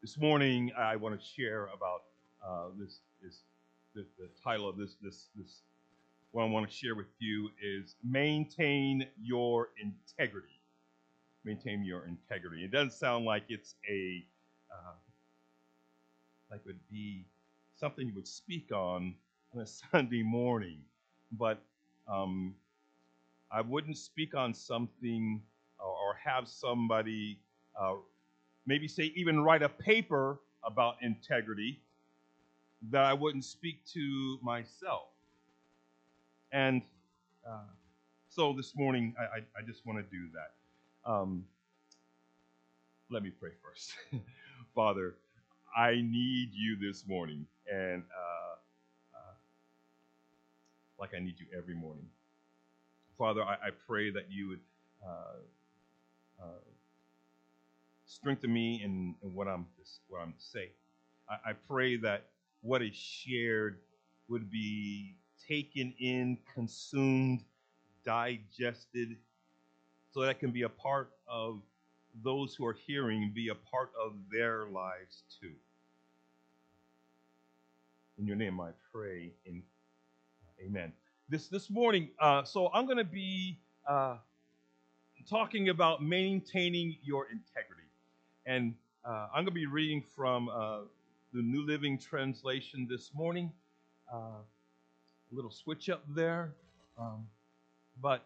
This morning, I want to share about the title of this. What I want to share with you is maintain your integrity. Maintain your integrity. It doesn't sound like it's like it would be something you would speak on a Sunday morning, but um, I wouldn't speak on something or have somebody maybe say even write a paper about integrity that I wouldn't speak to myself. And uh, so this morning, I just want to do that. Let me pray first. Father, I need you this morning, and like I need you every morning. Father, I pray that you would uh, uh, strengthen me in what I'm to say. I pray that what is shared would be taken in, consumed, digested, so that can be a part of those who are hearing, be a part of their lives too. In your name I pray, in amen. This morning, so I'm going to be talking about maintaining your integrity. And I'm going to be reading from the New Living Translation this morning. A little switch up there. But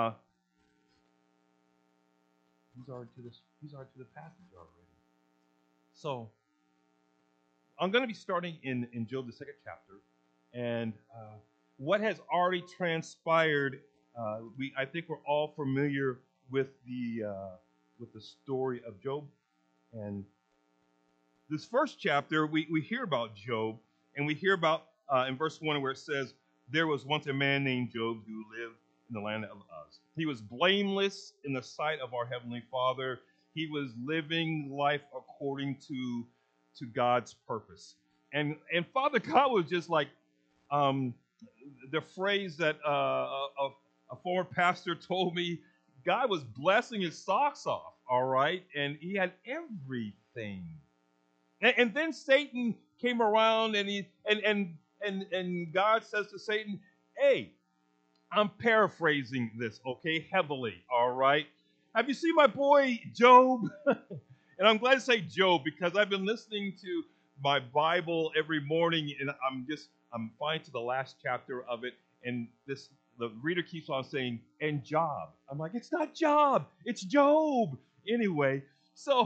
these are to the passage already. So I'm going to be starting in Job, the second chapter. And what has already transpired, I think we're all familiar with the story of Job. And this first chapter, we hear about Job, and we hear about in verse 1 where it says, there was once a man named Job who lived in the land of Uz. He was blameless in the sight of our Heavenly Father. He was living life according to God's purpose. And Father God was just like the phrase that a former pastor told me, God was blessing his socks off, all right? And he had everything. And then Satan came around, and God says to Satan, "Hey, I'm paraphrasing this, okay, heavily, all right? Have you seen my boy Job?" And I'm glad to say Job because I've been listening to my Bible every morning, and I'm fine to the last chapter of it, and the reader keeps on saying, "And Job." I'm like, it's not Job, it's Job. Anyway, so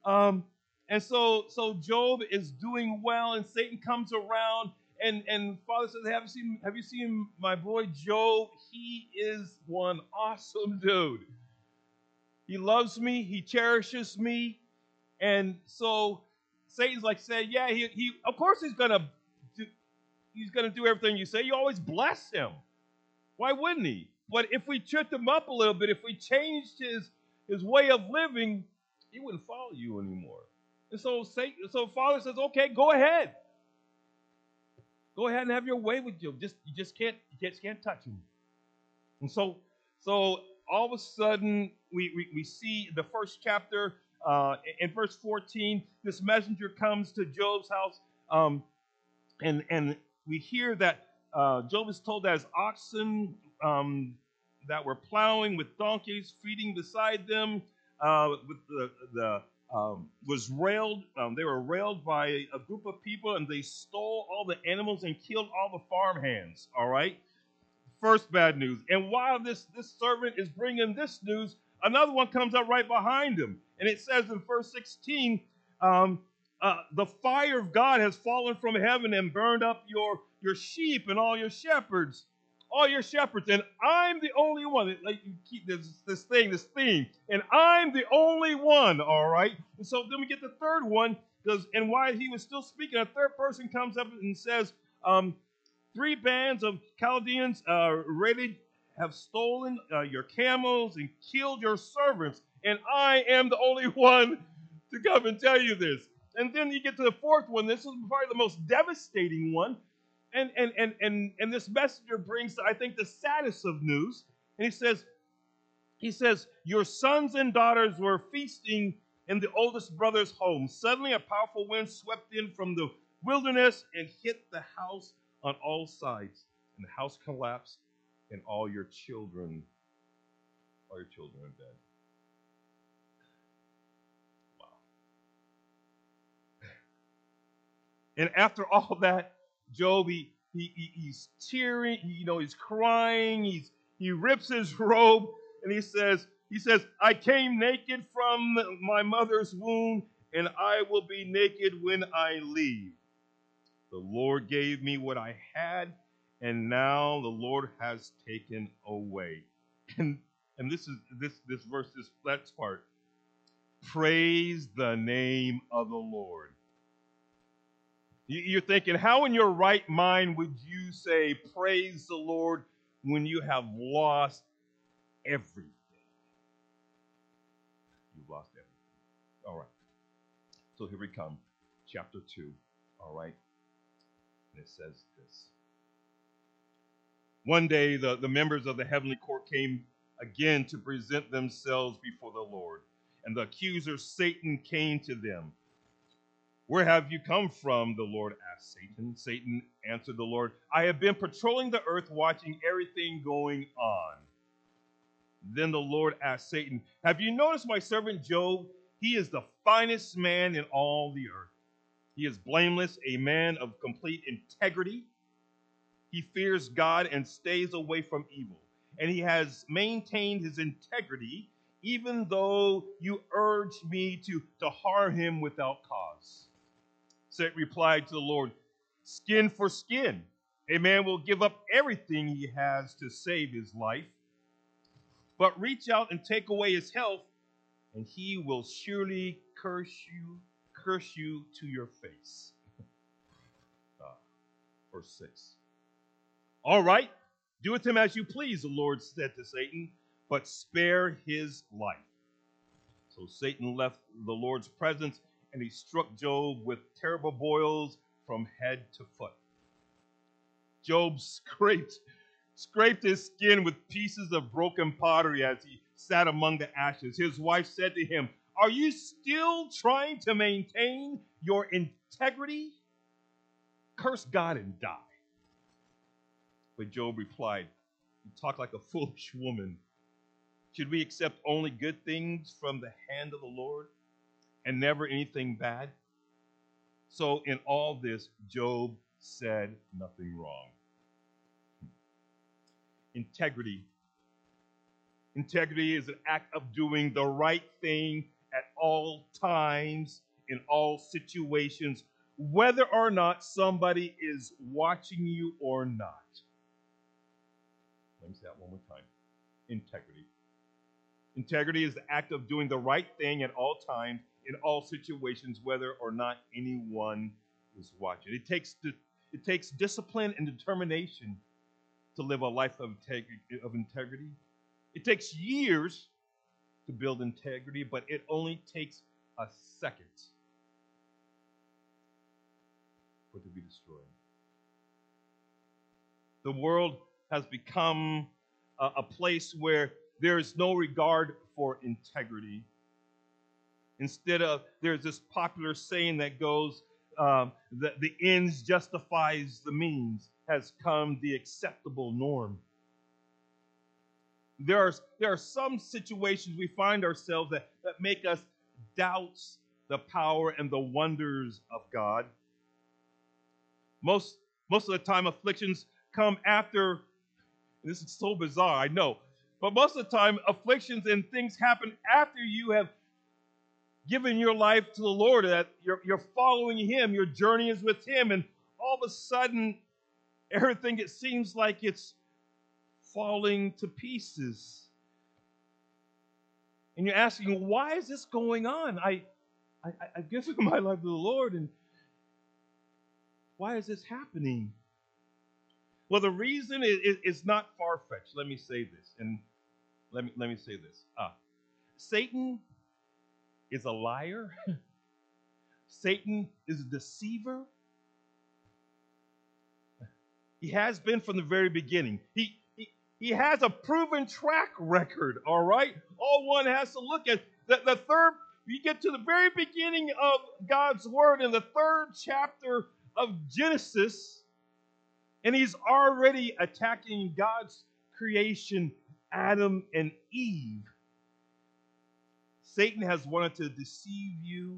so Job is doing well, and Satan comes around, and Father says, have you seen my boy Job? He is one awesome dude. He loves me, he cherishes me, and so Satan's like saying, yeah, he of course he's gonna do everything you say. You always bless him. Why wouldn't he? But if we tripped him up a little bit, if we changed his way of living, he wouldn't follow you anymore. And so Father says, okay, go ahead. Go ahead and have your way with Job. You just can't touch him. And so all of a sudden we see the first chapter in verse 14. This messenger comes to Job's house, and we hear that Job is told that his oxen that were plowing with donkeys feeding beside them with the was railed. They were railed by a group of people, and they stole all the animals and killed all the farmhands. All right. First bad news. And while this servant is bringing this news, another one comes up right behind him, and it says in verse 16, the fire of God has fallen from heaven and burned up your sheep and all your shepherds, and I'm the only one. Like you keep this theme, and I'm the only one. All right. And so then we get the third one, and while he was still speaking, a third person comes up and says, 3 bands of Chaldeans ready have stolen your camels and killed your servants, and I am the only one to come and tell you this. And then you get to the fourth one. This is probably the most devastating one. And this messenger brings, I think, the saddest of news. And he says, your sons and daughters were feasting in the oldest brother's home. Suddenly a powerful wind swept in from the wilderness and hit the house on all sides. And the house collapsed, and all your children are dead. Wow. And after all that, Job, he's tearing, he's crying, he rips his robe, and he says, I came naked from my mother's womb, and I will be naked when I leave. The Lord gave me what I had, and now the Lord has taken away. And this verse, this next part. Praise the name of the Lord. You're thinking, how in your right mind would you say praise the Lord when you have lost everything? You've lost everything. All right. So here we come. Chapter 2. All right. And it says this. One day the members of the heavenly court came again to present themselves before the Lord. And the accuser Satan came to them. Where have you come from? The Lord asked Satan. Satan answered the Lord, I have been patrolling the earth, watching everything going on. Then the Lord asked Satan, have you noticed my servant Job? He is the finest man in all the earth. He is blameless, a man of complete integrity. He fears God and stays away from evil. And he has maintained his integrity, even though you urged me to harm him without cause. Satan replied to the Lord, skin for skin. A man will give up everything he has to save his life. But reach out and take away his health, and he will surely curse you to your face. Verse 6. All right, do with him as you please, the Lord said to Satan, but spare his life. So Satan left the Lord's presence, and he struck Job with terrible boils from head to foot. Job scraped his skin with pieces of broken pottery as he sat among the ashes. His wife said to him, are you still trying to maintain your integrity? Curse God and die. But Job replied, you talk like a foolish woman. Should we accept only good things from the hand of the Lord and never anything bad? So in all this, Job said nothing wrong. Integrity. Integrity is an act of doing the right thing at all times, in all situations, whether or not somebody is watching you or not. Let me say that one more time. Integrity. Integrity is the act of doing the right thing at all times, in all situations, whether or not anyone is watching. It takes discipline and determination to live a life of integrity. It takes years to build integrity, but it only takes a second for it to be destroyed. The world has become a place where there is no regard for integrity. Instead of, there's this popular saying that goes, that the ends justifies the means, has come the acceptable norm. There are some situations we find ourselves that make us doubt the power and the wonders of God. Most of the time, afflictions come after. This is so bizarre, I know. But most of the time, afflictions and things happen after you have given your life to the Lord, that you're following Him, your journey is with Him, and all of a sudden, everything, it seems like it's falling to pieces. And you're asking, why is this going on? I've given my life to the Lord, and why is this happening? Well, the reason is not far-fetched. Let me say this, and let me say this. Satan is a liar. Satan is a deceiver. He has been from the very beginning. He has a proven track record, all right? All one has to look at. The third You get to the very beginning of God's Word in the 3rd chapter of Genesis, and he's already attacking God's creation, Adam and Eve. Satan has wanted to deceive you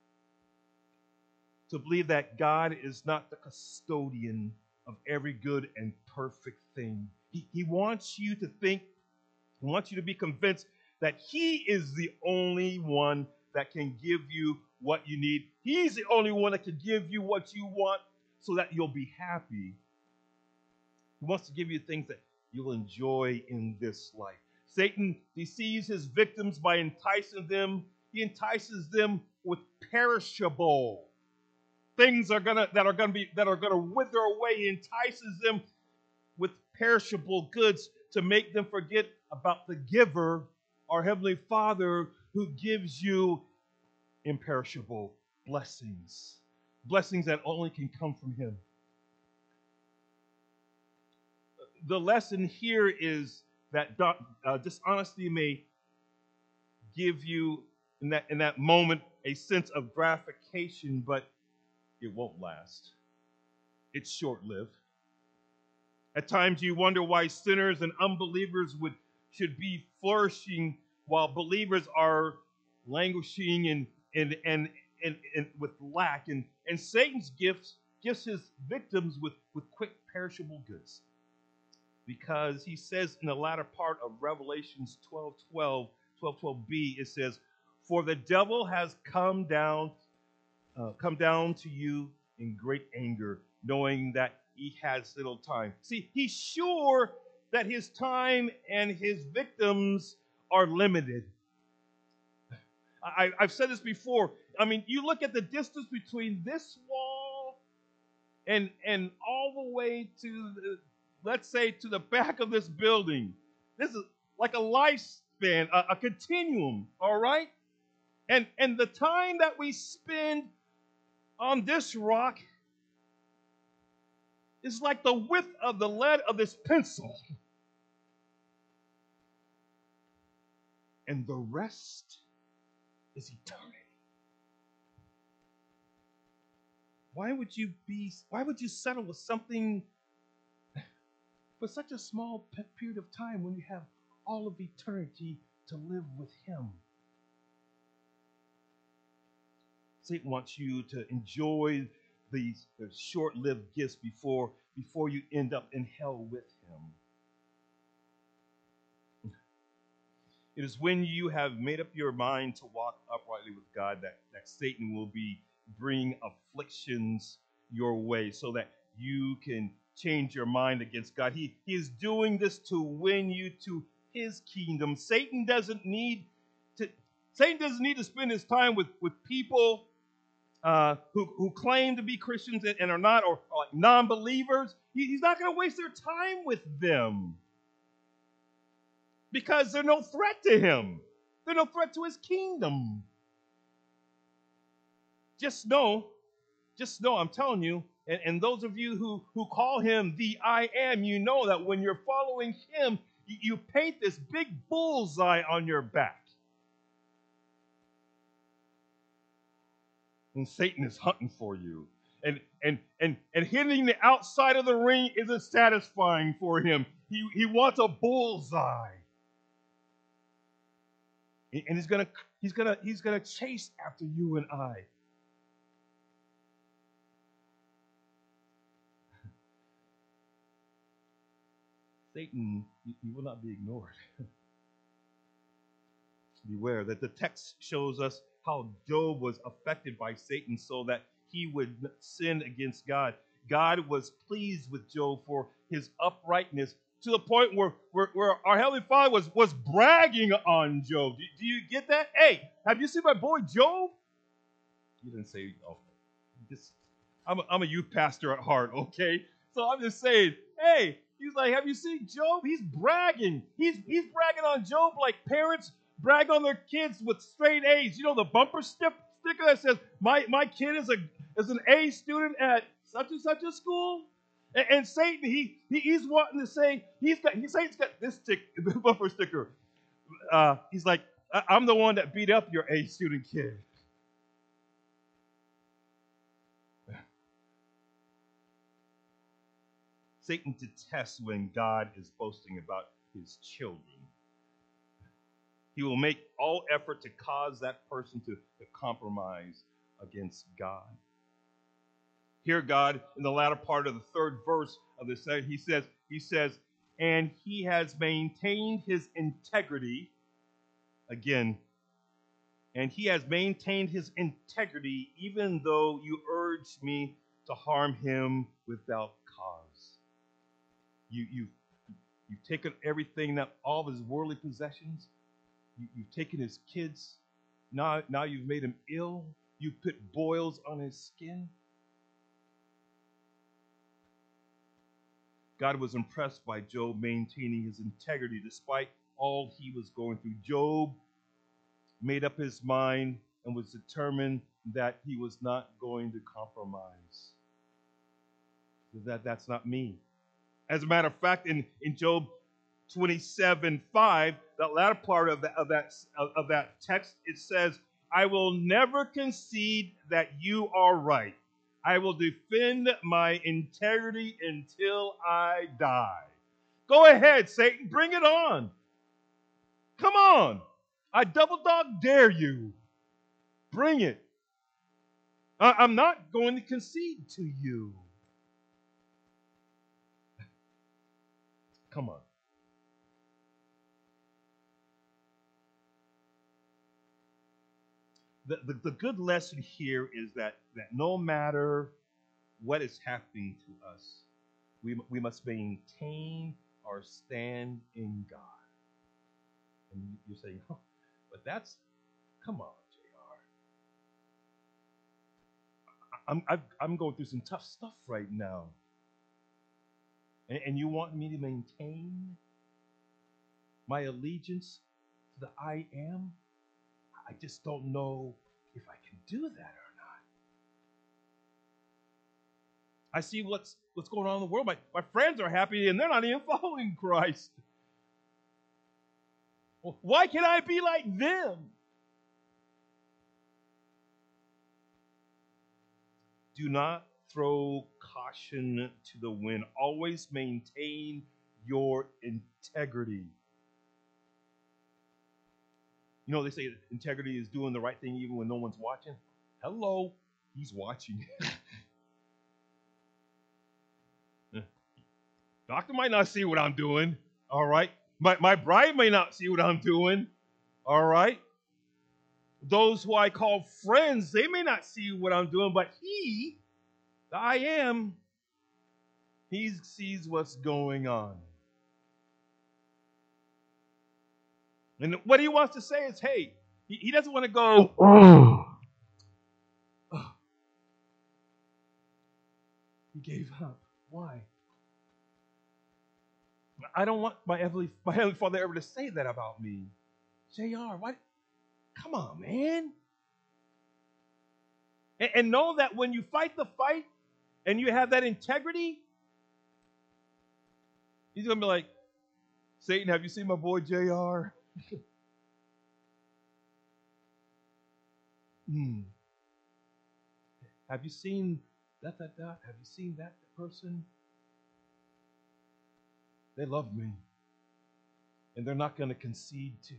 to believe that God is not the custodian of every good and perfect thing. He wants you to think, he wants you to be convinced that he is the only one that can give you what you need. He's the only one that can give you what you want so that you'll be happy. He wants to give you things that you'll enjoy in this life. Satan deceives his victims by enticing them. He entices them with perishable things that are gonna wither away. He entices them with perishable goods to make them forget about the giver, our Heavenly Father, who gives you imperishable blessings. Blessings that only can come from Him. The lesson here is that dishonesty may give you, in that moment, a sense of gratification, but it won't last. It's short-lived. At times you wonder why sinners and unbelievers should be flourishing while believers are languishing and with lack. And Satan's gifts his victims with quick perishable goods. Because he says in the latter part of Revelations 12:12b, it says, "For the devil has come down to you in great anger, knowing that he has little time." See, he's sure that his time and his victims are limited. I've said this before. I mean, you look at the distance between this wall and all the way to let's say to the back of this building. This is like a lifespan, a continuum, all right? And the time that we spend on this rock is like the width of the lead of this pencil. And the rest is eternity. Why would you settle with something for such a small period of time when you have all of eternity to live with Him? Satan wants you to enjoy these short-lived gifts before you end up in hell with Him. It is when you have made up your mind to walk uprightly with God that Satan will be bringing afflictions your way so that you can change your mind against God. He is doing this to win you to His kingdom. Satan doesn't need to spend his time with people who claim to be Christians and are not, or like non-believers. He's not going to waste their time with them because they're no threat to Him. They're no threat to His kingdom. Just know, I'm telling you, and those of you who call Him the I Am, you know that when you're following Him, you paint this big bullseye on your back. And Satan is hunting for you. And hitting the outside of the ring isn't satisfying for him. He wants a bullseye. And he's gonna chase after you and I. Satan, he will not be ignored. Beware that the text shows us how Job was affected by Satan so that he would sin against God. God was pleased with Job for his uprightness to the point where our Heavenly Father was bragging on Job. Do you get that? Hey, have you seen my boy Job? You didn't say, oh, I'm a youth pastor at heart, okay? So I'm just saying, hey, he's like, have you seen Job? He's bragging. He's bragging on Job like parents brag on their kids with straight A's. You know, the bumper sticker that says, my kid is an A student at such and such a school. And Satan, he's wanting to say, Satan's got this bumper sticker. He's like, I'm the one that beat up your A student kid. Satan detests when God is boasting about his children. He will make all effort to cause that person to compromise against God. Here, God, in the latter part of the third verse of this, he says, and he has maintained his integrity. Again, and he has maintained his integrity even though you urged me to harm him without cause. You've taken everything, all of his worldly possessions. You've taken his kids. Now you've made him ill. You've put boils on his skin. God was impressed by Job maintaining his integrity despite all he was going through. Job made up his mind and was determined that he was not going to compromise. That's not me. As a matter of fact, in Job 27:5, that latter part of that text, it says, I will never concede that you are right. I will defend my integrity until I die. Go ahead, Satan, bring it on. Come on. I double dog dare you. Bring it. I'm not going to concede to you. Come on. The good lesson here is that no matter what is happening to us, we must maintain our stand in God. And you're saying, oh, but come on, JR. I'm going through some tough stuff right now. And you want me to maintain my allegiance to the I am? I just don't know if I can do that or not. I see what's going on in the world. My friends are happy and they're not even following Christ. Well, why can't I be like them? Do not throw caution to the wind. Always maintain your integrity. You know, they say integrity is doing the right thing even when no one's watching. Hello, he's watching. Doctor might not see what I'm doing, all right? My bride may not see what I'm doing, all right? Those who I call friends, they may not see what I'm doing, but he, the I am, he sees what's going on. And what he wants to say is, hey, he doesn't want to go, oh. He gave up. Why? I don't want my Heavenly Father ever to say that about me. JR, what? Come on, man. And know that when you fight the fight and you have that integrity, he's going to be like, Satan, have you seen my boy JR? Have you seen that? Have you seen that person? They love me. And they're not going to concede to you.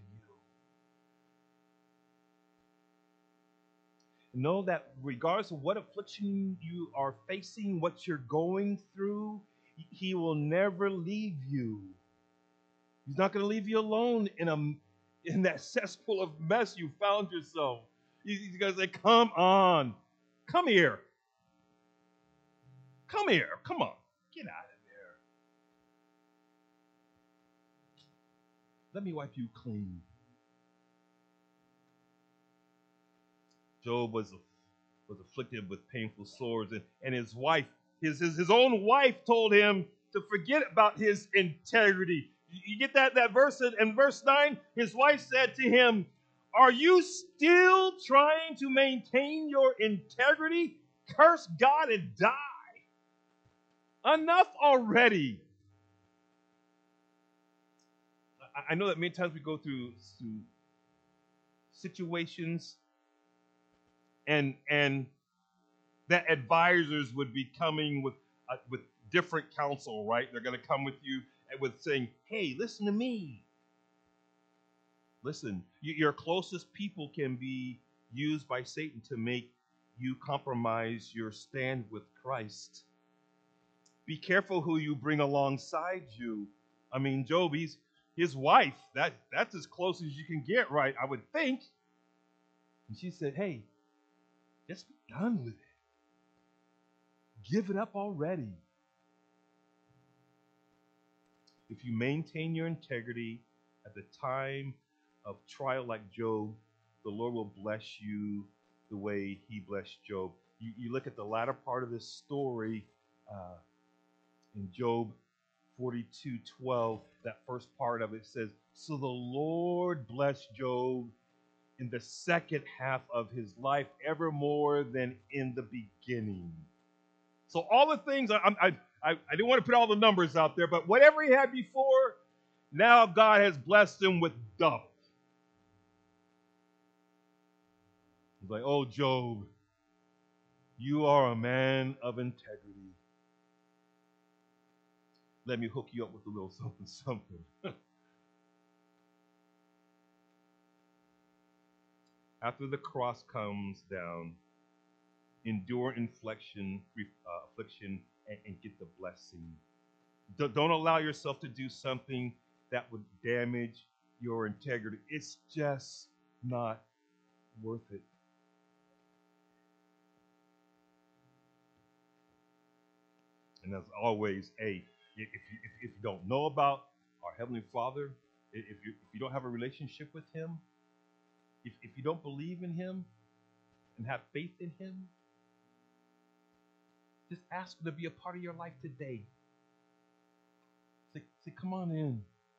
Know that regardless of what affliction you are facing, what you're going through, he will never leave you. He's not going to leave you alone in that cesspool of mess you found yourself. He's going to say, come on. Come here. Come here. Come on. Get out of there. Let me wipe you clean. Job was afflicted with painful sores, and his wife, his own wife, told him to forget about his integrity. You get that verse in verse 9? His wife said to him, are you still trying to maintain your integrity? Curse God and die. Enough already. I know that many times we go through situations, and that advisors would be coming with different counsel, right? They're going to come with you and with saying, "Hey, listen to me. Listen, your closest people can be used by Satan to make you compromise your stand with Christ. Be careful who you bring alongside you." I mean, Job, his wife. That's as close as you can get, right? I would think. And she said, "Hey, just be done with it. Give it up already." If you maintain your integrity at the time of trial like Job, the Lord will bless you the way he blessed Job. You look at the latter part of this story in Job 42:12, that first part of it says, "So the Lord blessed Job in the second half of his life ever more than in the beginning." So all the things, I didn't want to put all the numbers out there, but whatever he had before, now God has blessed him with double. He's like, "Oh, Job, you are a man of integrity. Let me hook you up with a little something, something." After the cross comes down, endure affliction, and get the blessing. Don't allow yourself to do something that would damage your integrity. It's just not worth it. And as always, if you don't know about our Heavenly Father, if you don't have a relationship with Him, if you don't believe in Him and have faith in Him, just ask Him to be a part of your life today. Say, "Come on in.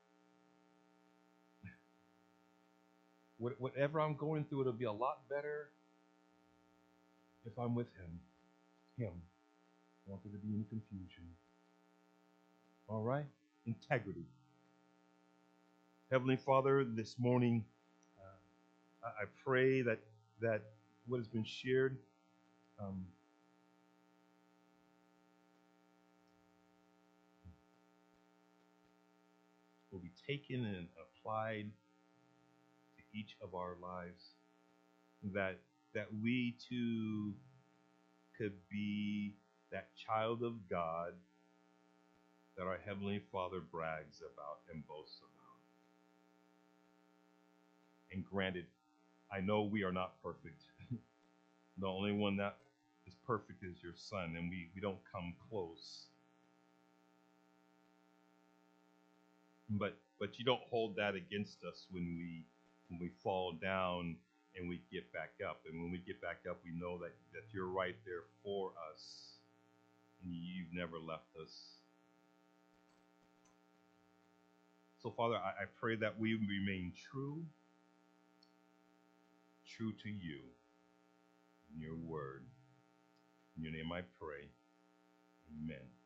Whatever I'm going through, it'll be a lot better if I'm with Him. I don't want there to be any confusion." All right? Integrity. Heavenly Father, this morning, I pray that what has been shared will be taken and applied to each of our lives. That we too could be that child of God that our Heavenly Father brags about and boasts about. And granted, I know we are not perfect. The only one that is perfect is your Son, and we don't come close. But you don't hold that against us when we fall down and we get back up. And when we get back up, we know that you're right there for us, and you've never left us. So, Father, I pray that we remain true to you, in your word. In your name I pray. Amen.